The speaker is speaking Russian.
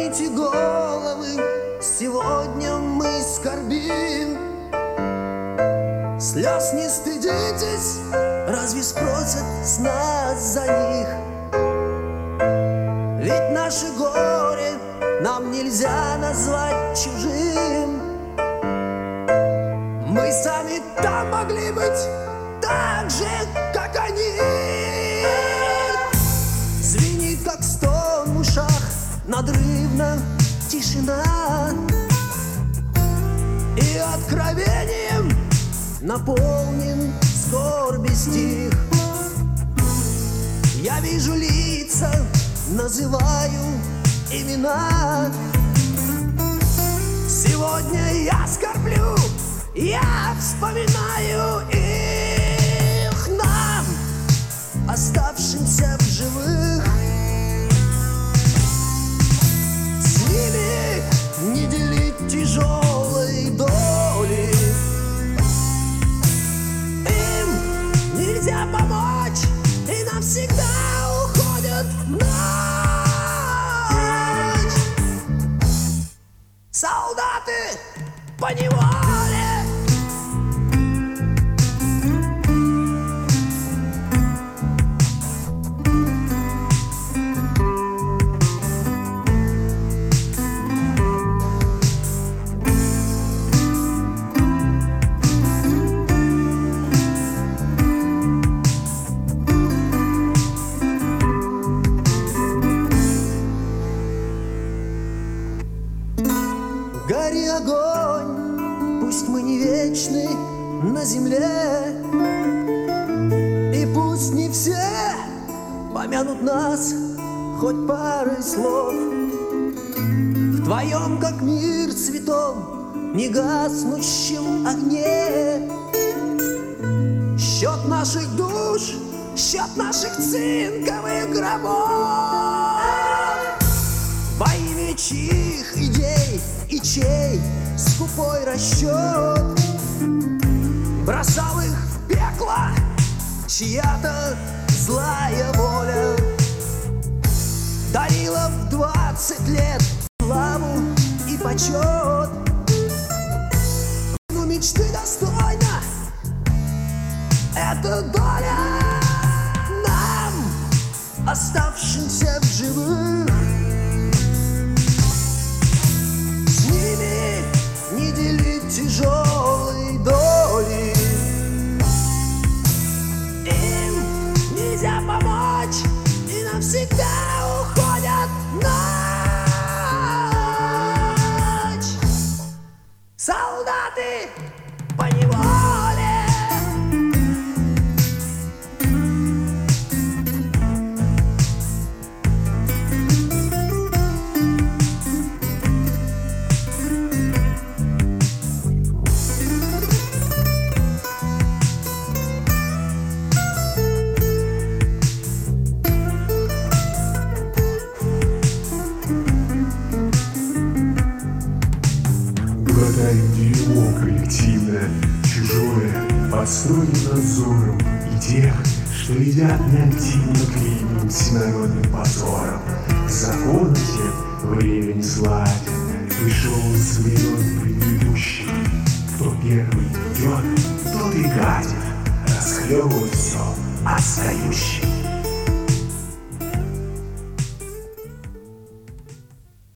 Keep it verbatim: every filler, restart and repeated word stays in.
Склоните головы, сегодня мы скорбим. Слез не стыдитесь, разве спросят с нас за них? Ведь наше горе нам нельзя назвать чужим. Мы сами там могли быть так же, как они. Звенит, как стон в ушах, надрывно тишина, и откровением наполнен скорби стих. Я вижу лица, называю имена. Сегодня я скорблю, я вспоминаю их. Нам, оставшимся в живых, с ними не делить тяжелой доли. Им нельзя помочь, и навсегда уходят в ночь. Солдаты поневоле. Гори огонь, пусть мы не вечны на земле, и пусть не все помянут нас хоть парой слов. В твоем, как мир цветом, негаснущем огне, счет наших душ, счет наших цинковых гробов. Во имя чьих идей и чей скупой расчет бросал их в пекло чья-то злая воля, дарила в двадцать лет славу и почет. Но мечты достойна эта доля нам, оставшимся в живых. Не делить тяжелой доли. Им нельзя помочь, и навсегда уходят в ночь. Солдаты поневоле. Глотаем дерьмо коллективное, чужое, построено надзором, и тех, что едят неактивно клеймим всенародным позором. Закон тем время не сладен, пришел с времен предыдущих. Кто первый идет, тот и гадит, расхлебывает все остающее.